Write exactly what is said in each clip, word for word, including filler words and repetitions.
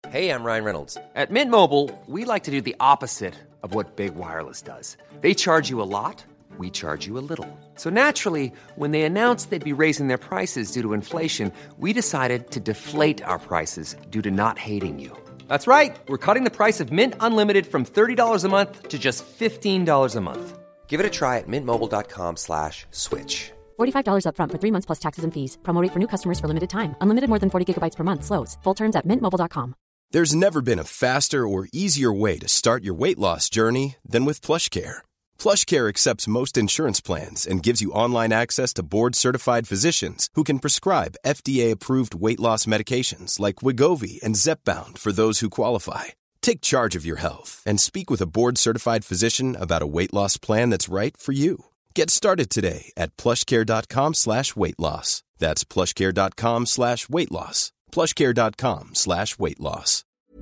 Hey, I'm Ryan Reynolds. At Mint Mobile, we like to do the opposite of what Big Wireless does. They charge you a lot, we charge you a little. So naturally, when they announced they'd be raising their prices due to inflation, we decided to deflate our prices due to not hating you. That's right. We're cutting the price of Mint Unlimited from thirty dollars a month to just fifteen dollars a month. Give it a try at mintmobile.com slash switch. forty-five dollars up front for three months plus taxes and fees. Promo rate for new customers for limited time. Unlimited more than forty gigabytes per month slows. Full terms at mint mobile dot com. There's never been a faster or easier way to start your weight loss journey than with PlushCare. PlushCare accepts most insurance plans and gives you online access to board-certified physicians who can prescribe F D A-approved weight loss medications like Wegovy and Zepbound for those who qualify. Take charge of your health and speak with a board-certified physician about a weight loss plan that's right for you. Get started today at plushcare.com slash weight loss. That's plushcare.com slash weight loss. plushcare.com slash weight loss.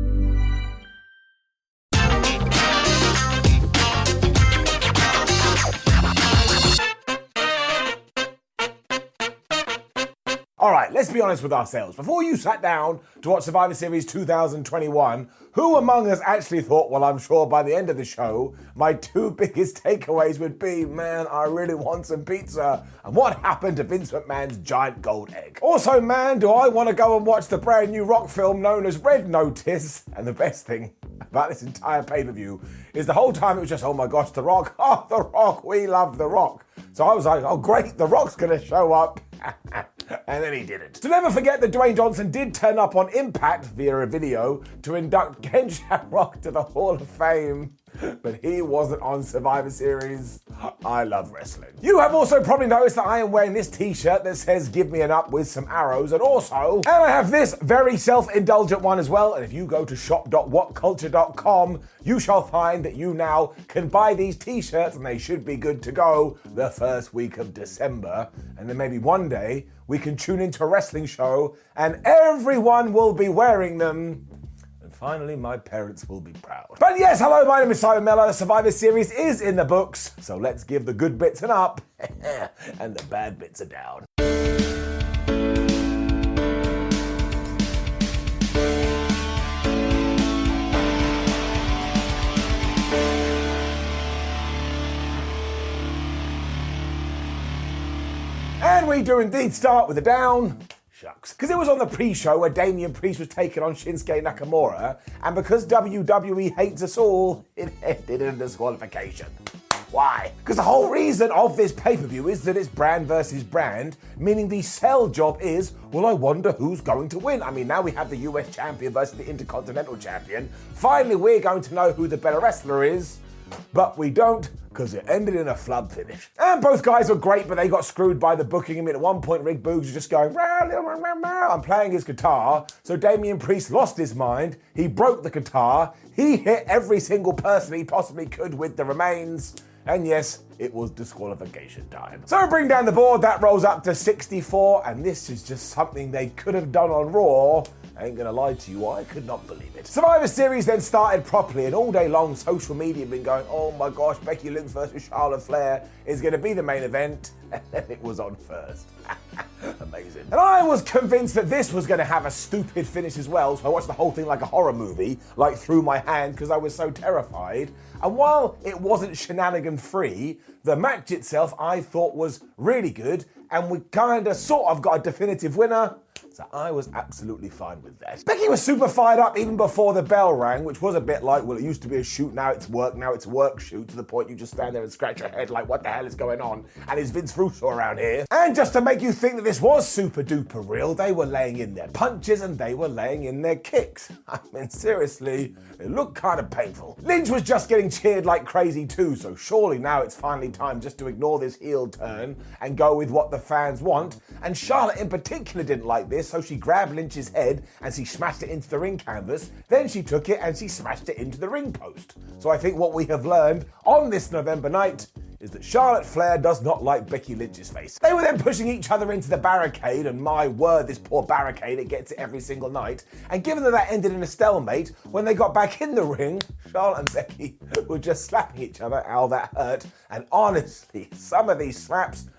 All right, let's be honest with ourselves. Before you sat down to watch Survivor Series two thousand twenty-one, who among us actually thought, well, I'm sure by the end of the show, my two biggest takeaways would be, man, I really want some pizza, and what happened to Vince McMahon's giant gold egg? Also, man, do I want to go and watch the brand new Rock film known as Red Notice? And the best thing about this entire pay-per-view is the whole time it was just, oh my gosh, The Rock, oh, The Rock, we love The Rock. So I was like, oh great, The Rock's going to show up. And then he didn't. To never forget that Dwayne Johnson did turn up on Impact via a video to induct Ken Shamrock to the Hall of Fame. But he wasn't on Survivor Series. I love wrestling. You have also probably noticed that I am wearing this t-shirt that says give me an up with some arrows, and also, and I have this very self-indulgent one as well, and if you go to shop dot what culture dot com, you shall find that you now can buy these t-shirts and they should be good to go the first week of December, and then maybe one day we can tune into a wrestling show and everyone will be wearing them. Finally, my parents will be proud. But yes, hello, my name is Simon Miller. The Survivor Series is in the books, so let's give the good bits an up and the bad bits a down. And we do indeed start with a down. Shucks. Because it was on the pre-show where Damian Priest was taking on Shinsuke Nakamura, and because W W E hates us all, it ended in a disqualification. Why? Because the whole reason of this pay-per-view is that it's brand versus brand, meaning the sell job is, well, I wonder who's going to win. I mean, now we have the U S champion versus the Intercontinental champion. Finally, we're going to know who the better wrestler is. But we don't, because it ended in a flub finish. And both guys were great, but they got screwed by the booking. I mean, at one point, Rick Boogs was just going, rah, rah, rah, rah, and playing his guitar. So Damian Priest lost his mind. He broke the guitar. He hit every single person he possibly could with the remains. And yes, it was disqualification time. So bring down the board, that rolls up to sixty-four, and this is just something they could have done on Raw. I ain't gonna lie to you, I could not believe it. Survivor Series then started properly, and all day long, social media had been going, oh my gosh, Becky Lynch versus Charlotte Flair is gonna be the main event, and then it was on first. Amazing. And I was convinced that this was gonna have a stupid finish as well, so I watched the whole thing like a horror movie, like through my hand, because I was so terrified. And while it wasn't shenanigan-free, the match itself I thought was really good, and we kinda sort of got a definitive winner. So I was absolutely fine with that. Becky was super fired up even before the bell rang, which was a bit like, well, it used to be a shoot, now it's work, now it's work shoot, to the point you just stand there and scratch your head like, what the hell is going on? And is Vince Russo around here? And just to make you think that this was super duper real, they were laying in their punches and they were laying in their kicks. I mean, seriously, it looked kind of painful. Lynch was just getting cheered like crazy too, so surely now it's finally time just to ignore this heel turn and go with what the fans want. And Charlotte in particular didn't like this, so she grabbed Lynch's head and she smashed it into the ring canvas. Then she took it and she smashed it into the ring post. So I think what we have learned on this November night is that Charlotte Flair does not like Becky Lynch's face. They were then pushing each other into the barricade, and my word, this poor barricade, it gets it every single night. And given that that ended in a stalemate, when they got back in the ring, Charlotte and Becky were just slapping each other. Ow, that hurt. And honestly, some of these slaps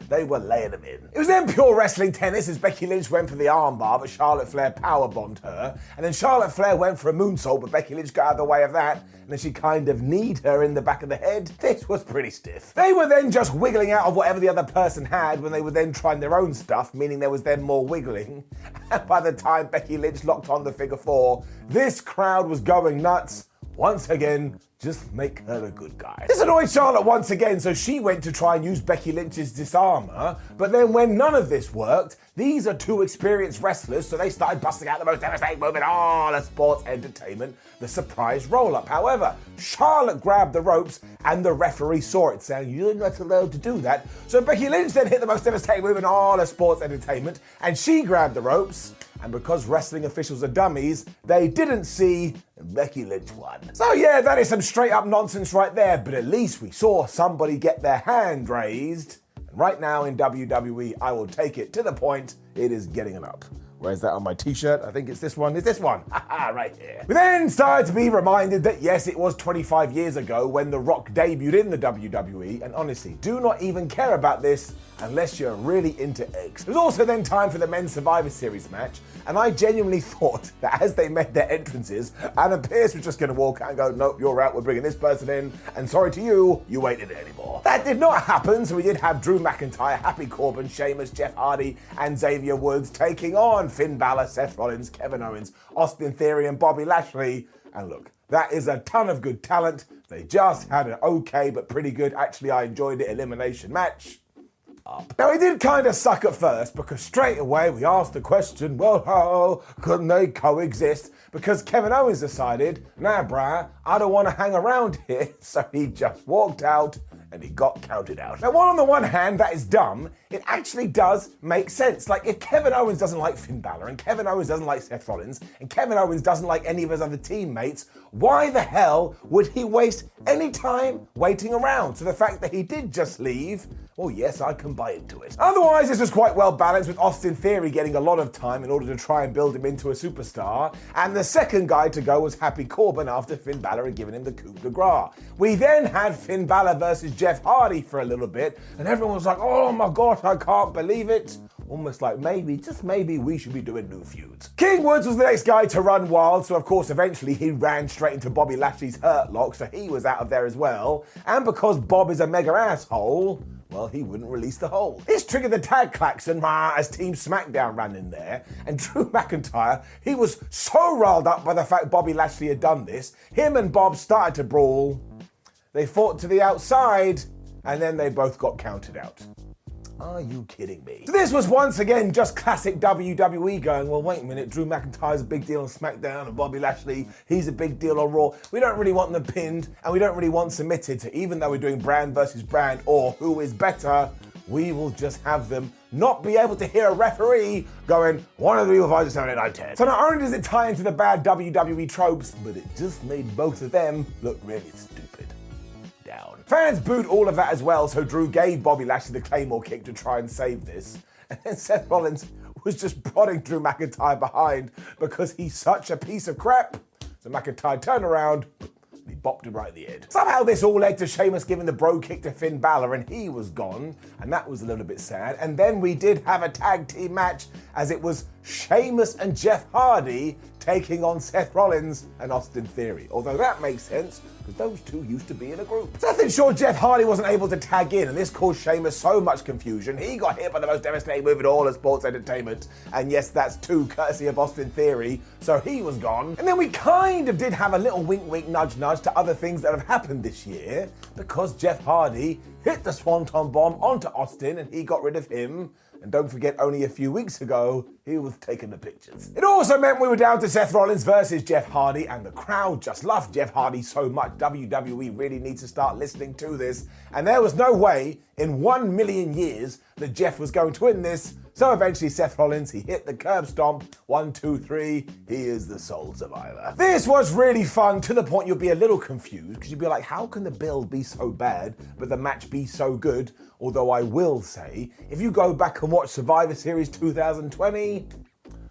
they were laying them in. It was then pure wrestling tennis as Becky Lynch went for the armbar, but Charlotte Flair powerbombed her. And then Charlotte Flair went for a moonsault, but Becky Lynch got out of the way of that. And then she kind of kneed her in the back of the head. This was pretty stiff. They were then just wiggling out of whatever the other person had when they were then trying their own stuff, meaning there was then more wiggling. And by the time Becky Lynch locked on the figure four, this crowd was going nuts. Once again, just make her a good guy. This annoyed Charlotte once again, so she went to try and use Becky Lynch's disarmer, but then when none of this worked, these are two experienced wrestlers, so they started busting out the most devastating move in all of sports entertainment, the surprise roll-up. However, Charlotte grabbed the ropes and the referee saw it, saying, "You're not allowed to do that." So Becky Lynch then hit the most devastating move in all of sports entertainment, and she grabbed the ropes. And because wrestling officials are dummies, they didn't see Becky Lynch won. So yeah, that is some straight up nonsense right there, but at least we saw somebody get their hand raised. And right now in W W E, I will take it to the point it is getting it up. Where's that on my t-shirt? I think it's this one. It's this one. Haha, right here. We then started to be reminded that yes, it was twenty-five years ago when The Rock debuted in the W W E, and honestly, do not even care about this unless you're really into eggs. It was also then time for the Men's Survivor Series match, and I genuinely thought that as they made their entrances, Adam Pearce was just going to walk out and go, "Nope, you're out, we're bringing this person in, and sorry to you, you ain't in it anymore." That did not happen, so we did have Drew McIntyre, Happy Corbin, Sheamus, Jeff Hardy, and Xavier Woods taking on Finn Balor, Seth Rollins, Kevin Owens, Austin Theory, and Bobby Lashley. And look, that is a ton of good talent. They just had an okay but pretty good, actually I enjoyed it, elimination match. Up. Now, it did kind of suck at first because straight away we asked the question, well, how couldn't they coexist? Because Kevin Owens decided, nah, brah, I don't want to hang around here. So he just walked out and he got counted out. Now, while on the one hand that is dumb, it actually does make sense. Like, if Kevin Owens doesn't like Finn Balor, and Kevin Owens doesn't like Seth Rollins, and Kevin Owens doesn't like any of his other teammates, why the hell would he waste any time waiting around? So the fact that he did just leave, well, yes, I can buy into it. Otherwise, this was quite well balanced, with Austin Theory getting a lot of time in order to try and build him into a superstar, and the second guy to go was Happy Corbin after Finn Balor had given him the coup de grace. We then had Finn Balor versus Jeff Hardy for a little bit, and everyone was like, oh my gosh, I can't believe it. Almost like maybe, just maybe, we should be doing new feuds. King Woods was the next guy to run wild, so of course eventually he ran straight into Bobby Lashley's Hurt Lock, so he was out of there as well. And because Bob is a mega asshole, well, he wouldn't release the hold. This triggered the tag klaxon as Team SmackDown ran in there, and Drew McIntyre, he was so riled up by the fact Bobby Lashley had done this, him and Bob started to brawl. They fought to the outside, and then they both got counted out. Are you kidding me? So this was once again just classic W W E going, well, wait a minute, Drew McIntyre's a big deal on SmackDown and Bobby Lashley, he's a big deal on Raw. We don't really want them pinned and we don't really want submitted. So even though we're doing brand versus brand or who is better, we will just have them not be able to hear a referee going, one of the five to seven, eight, nine, ten. So not only does it tie into the bad W W E tropes, but it just made both of them look really stupid. Down. Fans booed all of that as well, so Drew gave Bobby Lashley the Claymore kick to try and save this. And then Seth Rollins was just prodding Drew McIntyre behind because he's such a piece of crap. So McIntyre turned around and he bopped him right in the head. Somehow this all led to Sheamus giving the bro kick to Finn Balor and he was gone, and that was a little bit sad. And then we did have a tag team match as it was Sheamus and Jeff Hardy taking on Seth Rollins and Austin Theory. Although that makes sense, because those two used to be in a group. Seth ensured Jeff Hardy wasn't able to tag in, and this caused Sheamus so much confusion. He got hit by the most devastating move in all of sports entertainment. And yes, that's two courtesy of Austin Theory, so he was gone. And then we kind of did have a little wink wink nudge nudge to other things that have happened this year, because Jeff Hardy hit the Swanton Bomb onto Austin and he got rid of him. And don't forget, only a few weeks ago, he was taking the pictures. It also meant we were down to Seth Rollins versus Jeff Hardy, and the crowd just loved Jeff Hardy so much. W W E really needs to start listening to this. And there was no way in one million years that Jeff was going to win this. So eventually Seth Rollins, he hit the curb stomp. One, two, three. He is the sole survivor. This was really fun to the point you'll be a little confused because you'll be like, how can the build be so bad but the match be so good? Although I will say, if you go back and watch Survivor Series two thousand twenty, well, it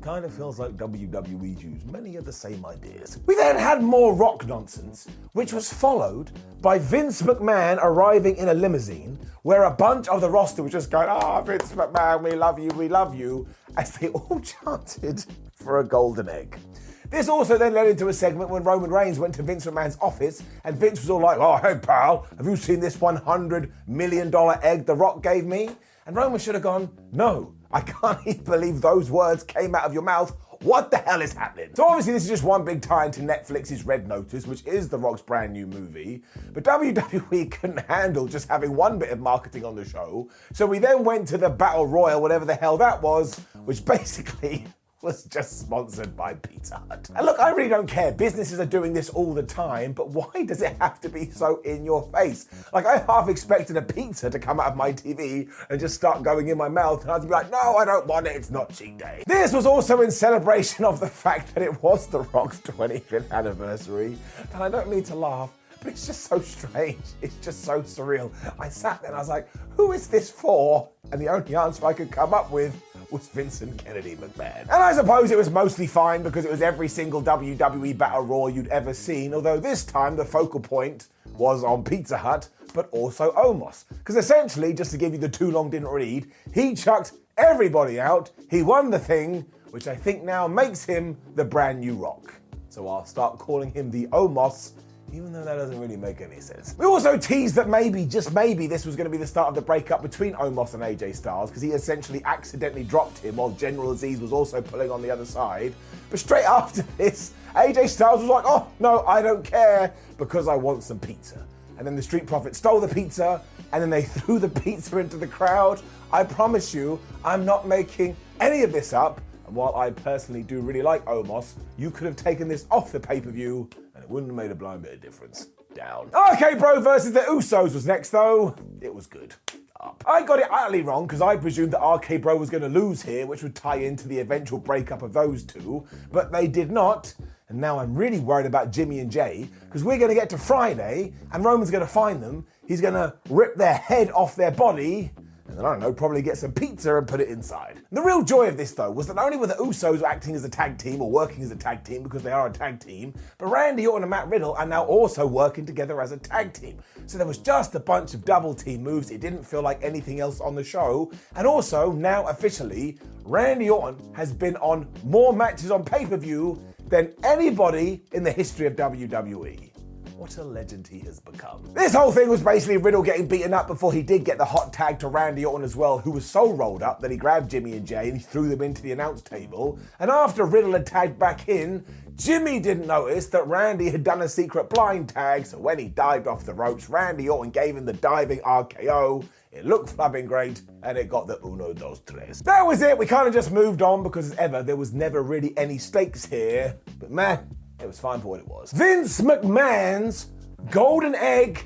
kind of feels like W W E used many of the same ideas. We then had more Rock nonsense, which was followed by Vince McMahon arriving in a limousine where a bunch of the roster was just going, "Ah, oh, Vince McMahon, we love you, we love you," as they all chanted for a golden egg. This also then led into a segment when Roman Reigns went to Vince McMahon's office and Vince was all like, "Oh, hey pal, have you seen this one hundred million dollars egg The Rock gave me?" And Roman should have gone, "No, I can't even believe those words came out of your mouth. What the hell is happening?" So obviously this is just one big tie into Netflix's Red Notice, which is The Rock's brand new movie. But W W E couldn't handle just having one bit of marketing on the show. So we then went to the Battle Royal, whatever the hell that was, which basically was just sponsored by Pizza Hut. And look, I really don't care. Businesses are doing this all the time, but why does it have to be so in your face? Like, I half expected a pizza to come out of my T V and just start going in my mouth, and I'd be like, "No, I don't want it, it's not cheat day." This was also in celebration of the fact that it was The Rock's twenty-fifth anniversary, and I don't mean to laugh, but it's just so strange. It's just so surreal. I sat there and I was like, who is this for? And the only answer I could come up with was Vincent Kennedy McMahon. And I suppose it was mostly fine because it was every single W W E Battle Royal you'd ever seen, although this time the focal point was on Pizza Hut, but also Omos. Because essentially, just to give you the too long didn't read, he chucked everybody out, he won the thing, which I think now makes him the brand new Rock. So I'll start calling him the Omos, even though that doesn't really make any sense. We also teased that maybe, just maybe, this was going to be the start of the breakup between Omos and A J Styles, because he essentially accidentally dropped him while General Aziz was also pulling on the other side. But straight after this, A J Styles was like, "Oh, no, I don't care, because I want some pizza." And then the Street Profits stole the pizza, and then they threw the pizza into the crowd. I promise you, I'm not making any of this up. And while I personally do really like Omos, you could have taken this off the pay-per-view, and it wouldn't have made a blind bit of difference. Down. R K Bro versus the Usos was next, though. It was good. Up. I got it utterly wrong because I presumed that R K Bro was going to lose here, which would tie into the eventual breakup of those two, but they did not. And now I'm really worried about Jimmy and Jay because we're going to get to Friday and Roman's going to find them. He's going to rip their head off their body. And then, I don't know, probably get some pizza and put it inside. The real joy of this, though, was that not only were the Usos acting as a tag team or working as a tag team because they are a tag team, but Randy Orton and Matt Riddle are now also working together as a tag team. So there was just a bunch of double team moves. It didn't feel like anything else on the show. And also, now officially, Randy Orton has been on more matches on pay-per-view than anybody in the history of W W E. What a legend he has become. This whole thing was basically Riddle getting beaten up before he did get the hot tag to Randy Orton as well, who was so rolled up that he grabbed Jimmy and Jay and he threw them into the announce table. And after Riddle had tagged back in, Jimmy didn't notice that Randy had done a secret blind tag, so when he dived off the ropes, Randy Orton gave him the diving R K O. It looked flapping great, and it got the uno, dos, tres. That was it. We kind of just moved on because, as ever, there was never really any stakes here. But man, it was fine for what it was. Vince McMahon's golden egg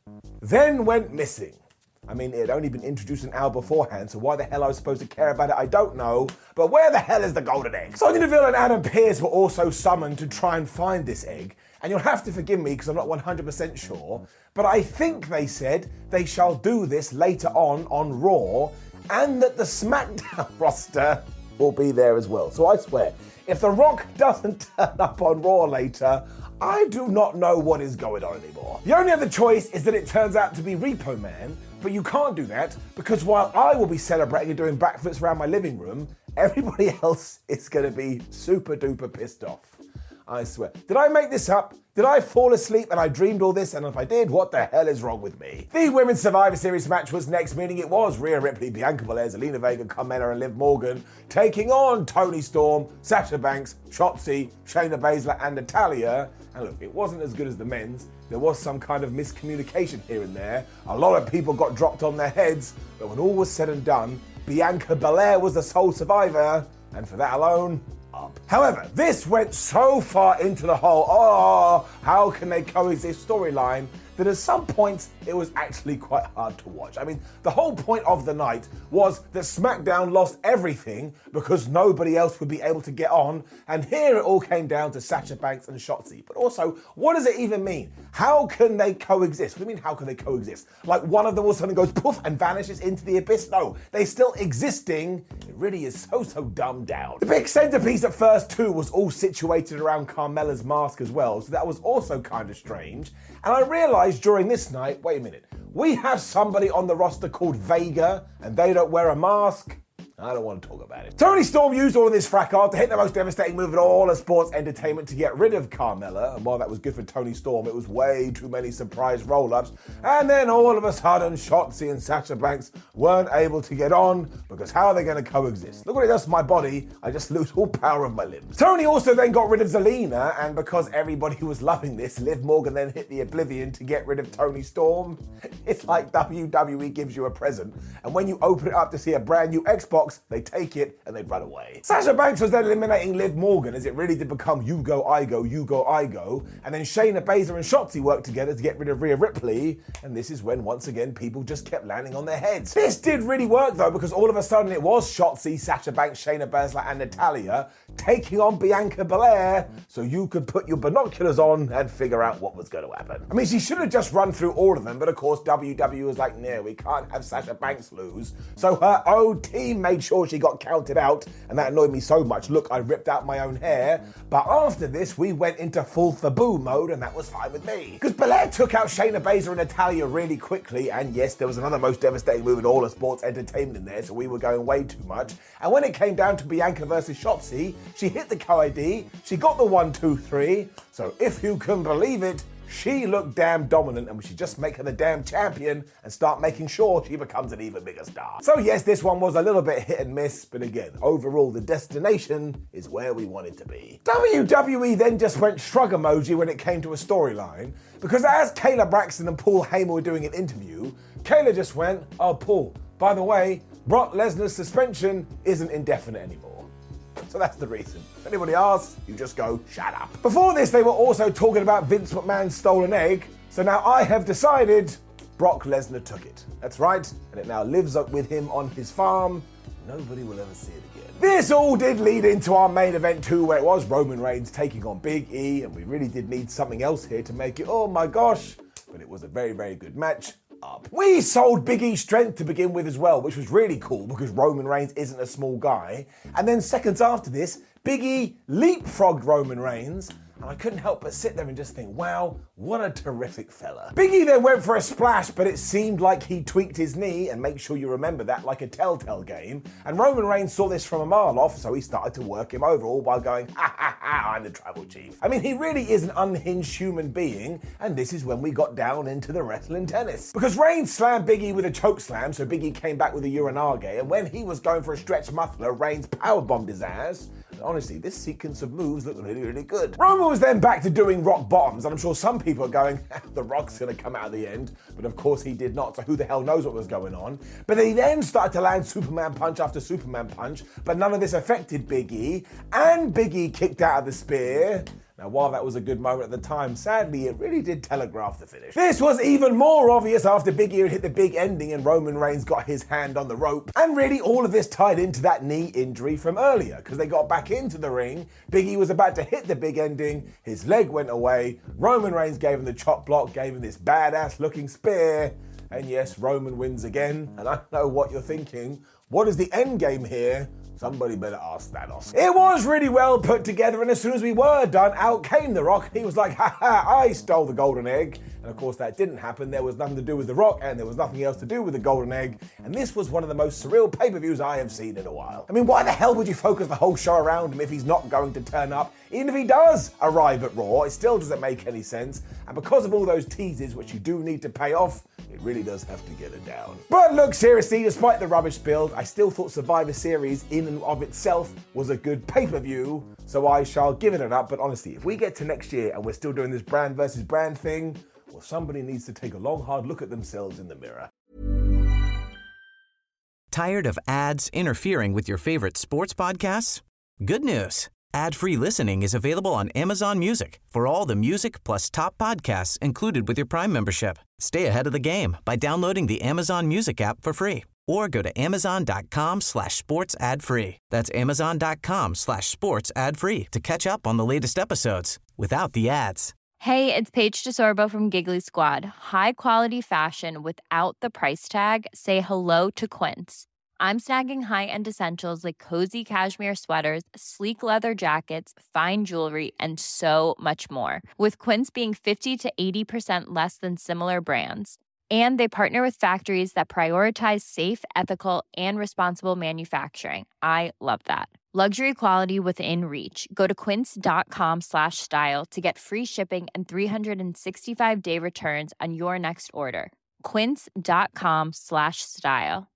then went missing. I mean, it had only been introduced an hour beforehand, so why the hell I was supposed to care about it, I don't know. But where the hell is the golden egg? Sonya Deville and Adam Pearce were also summoned to try and find this egg. And you'll have to forgive me because I'm not one hundred percent sure, but I think they said they shall do this later on on Raw, and that the SmackDown roster will be there as well. So I swear, if The Rock doesn't turn up on Raw later, I do not know what is going on anymore. The only other choice is that it turns out to be Repo Man, but you can't do that because while I will be celebrating and doing backflips around my living room, everybody else is going to be super duper pissed off. I swear. Did I make this up? Did I fall asleep and I dreamed all this? And if I did, what the hell is wrong with me? The Women's Survivor Series match was next, meaning it was Rhea Ripley, Bianca Belair, Zelina Vega, Carmella and Liv Morgan taking on Toni Storm, Sasha Banks, Shotzi, Shayna Baszler and Natalya. And look, it wasn't as good as the men's. There was some kind of miscommunication here and there. A lot of people got dropped on their heads. But when all was said and done, Bianca Belair was the sole survivor. And for that alone, up. However, this went so far into the whole, oh, how can they coexist storyline that at some points it was actually quite hard to watch. I mean, the whole point of the night was that SmackDown lost everything because nobody else would be able to get on, and here it all came down to Sasha Banks and Shotzi. But also, what does it even mean? How can they coexist? What do you mean, how can they coexist? Like one of them all of a sudden goes poof and vanishes into the abyss? No, they're still existing. It really is so, so dumbed down. The big centerpiece at first too was all situated around Carmella's mask as well, so that was also kind of strange. And I realized during this night, wait a minute, we have somebody on the roster called Vega, and they don't wear a mask. I don't want to talk about it. Toni Storm used all of this fracas to hit the most devastating move in all of sports entertainment to get rid of Carmella. And while that was good for Toni Storm, it was way too many surprise roll-ups. And then all of a sudden, Shotzi and Sasha Banks weren't able to get on because how are they going to coexist? Look what it does to my body. I just lose all power of my limbs. Toni also then got rid of Zelina, and because everybody was loving this, Liv Morgan then hit the Oblivion to get rid of Toni Storm. It's like W W E gives you a present, and when you open it up to see a brand new Xbox, they take it and they run away. Sasha Banks was then eliminating Liv Morgan as it really did become you go, I go, you go, I go. And then Shayna Baszler and Shotzi worked together to get rid of Rhea Ripley. And this is when, once again, people just kept landing on their heads. This did really work though, because all of a sudden it was Shotzi, Sasha Banks, Shayna Baszler and Natalya taking on Bianca Belair so you could put your binoculars on and figure out what was going to happen. I mean, she should have just run through all of them, but of course W W E was like, no, we can't have Sasha Banks lose. So her own team made sure she got counted out, and that annoyed me so much. Look, I ripped out my own hair. But after this, we went into full Fabu mode, and that was fine with me. Because Belair took out Shayna Baszler and Natalya really quickly, and yes, there was another most devastating move in all of sports entertainment in there, so we were going way too much. And when it came down to Bianca versus Shotzi, she hit the co I D, she got the one, two, three, so if you can believe it, she looked damn dominant, and we should just make her the damn champion and start making sure she becomes an even bigger star. So yes, this one was a little bit hit and miss, but again, overall, the destination is where we wanted to be. W W E then just went shrug emoji when it came to a storyline, because as Kayla Braxton and Paul Heyman were doing an interview, Kayla just went, oh, Paul, by the way, Brock Lesnar's suspension isn't indefinite anymore. So that's the reason. If anybody asks, you just go, shut up. Before this, they were also talking about Vince McMahon's stolen egg. So now I have decided Brock Lesnar took it. That's right, and it now lives up with him on his farm. Nobody will ever see it again. This all did lead into our main event too, where it was Roman Reigns taking on Big E, and we really did need something else here to make it, oh my gosh, but it was a very, very good match. Up. We sold Big E's strength to begin with as well, which was really cool because Roman Reigns isn't a small guy. And then seconds after this, Big E leapfrogged Roman Reigns, and I couldn't help but sit there and just think, wow, what a terrific fella. Big E then went for a splash, but it seemed like he tweaked his knee, and make sure you remember that like a telltale game. And Roman Reigns saw this from a mile off, so he started to work him over, all while going, ha ha ha, I'm the tribal chief. I mean, he really is an unhinged human being, and this is when we got down into the wrestling tennis. Because Reigns slammed Big E with a choke slam, so Big E came back with a Uranage, and when he was going for a stretch muffler, Reigns powerbombed his ass. And honestly, this sequence of moves looked really, really good. Roman was then back to doing rock bottoms, and I'm sure some people are going, the Rock's gonna come out at the end, but of course he did not, so who the hell knows what was going on. But he then started to land Superman punch after Superman punch, but none of this affected Big E, and Big E kicked out of the spear. Now, while that was a good moment at the time, sadly, it really did telegraph the finish. This was even more obvious after Big E had hit the big ending and Roman Reigns got his hand on the rope. And really, all of this tied into that knee injury from earlier, because they got back into the ring. Big E was about to hit the big ending, his leg went away, Roman Reigns gave him the chop block, gave him this badass-looking spear, and yes, Roman wins again. And I know what you're thinking. What is the end game here? Somebody better ask Thanos. It was really well put together, and as soon as we were done, out came The Rock. He was like, ha ha, I stole the golden egg. And of course that didn't happen. There was nothing to do with The Rock, and there was nothing else to do with the golden egg. And this was one of the most surreal pay-per-views I have seen in a while. I mean, why the hell would you focus the whole show around him if he's not going to turn up? Even if he does arrive at Raw, it still doesn't make any sense. And because of all those teases, which you do need to pay off, it really does have to get it down. But look, seriously, despite the rubbish build, I still thought Survivor Series in and of itself was a good pay-per-view, so I shall give it an up. But honestly, if we get to next year and we're still doing this brand versus brand thing, well, somebody needs to take a long, hard look at themselves in the mirror. Tired of ads interfering with your favorite sports podcasts? Good news. Ad-free listening is available on Amazon Music for all the music plus top podcasts included with your Prime membership. Stay ahead of the game by downloading the Amazon Music app for free or go to amazon.com slash sports ad free. That's amazon.com slash sports ad free to catch up on the latest episodes without the ads. Hey, it's Paige DeSorbo from Giggly Squad. High quality fashion without the price tag. Say hello to Quince. I'm snagging high-end essentials like cozy cashmere sweaters, sleek leather jackets, fine jewelry, and so much more. With Quince being fifty to eighty percent less than similar brands. And they partner with factories that prioritize safe, ethical, and responsible manufacturing. I love that. Luxury quality within reach. Go to quince.com slash style to get free shipping and three sixty-five day returns on your next order. Quince.com slash style.